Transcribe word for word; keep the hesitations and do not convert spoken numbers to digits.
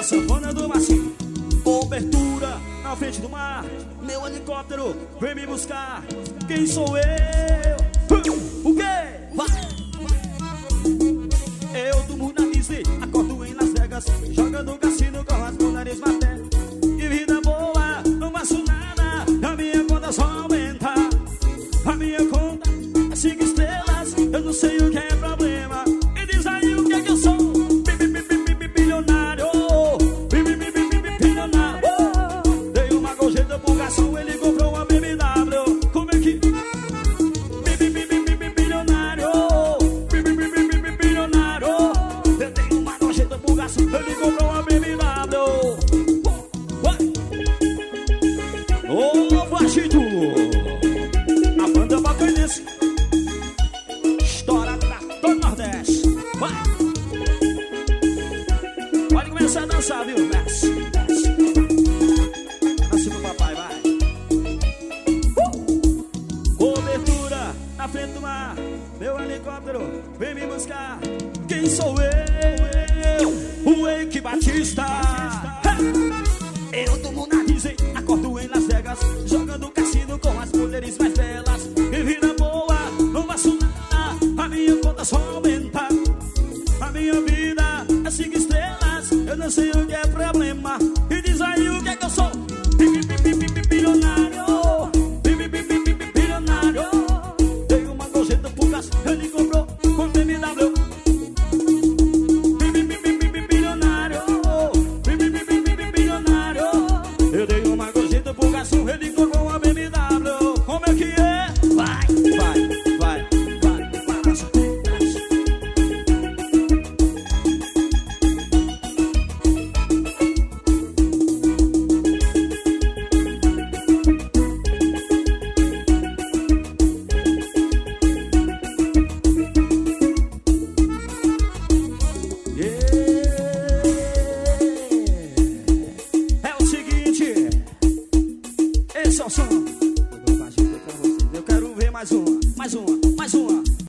sanfona do Marcinho. Cobertura na frente do mar. Meu helicóptero vem me buscar. Quem sou eu? O quê? Eu durmo na Disney, acordo em Las Vegas, jogando cassino com as mulheres maté. Que vida boa, não faço nada. A minha conta só aumenta. A minha conta é cinco estrelas. Eu não sei o que é problema. E diz aí o que é que eu sou. Bilionário. Bilionário. Dei uma gorjeta pro garçom, ele comprou uma B M W. Como é que... Bilionário. Bilionário. Eu dei uma gorjeta pro garçom, ele comprou uma B M W. Ô, Vagito. A banda bacanense. Estoura pra todo o Nordeste. Vai. Pode começar a dançar, viu? Desce, desce. Dança pro papai, vai. uh! Cobertura na frente do mar. Meu helicóptero vem me buscar. Quem sou eu? O Eike Batista. Eu durmo na Disney, acordo em Las Vegas, jogando cassino com as mulheres mais belas. Que vida boa, não faço nada. A minha conta só aumenta. A minha vida é cinco estrelas. Eu não sei o que é pra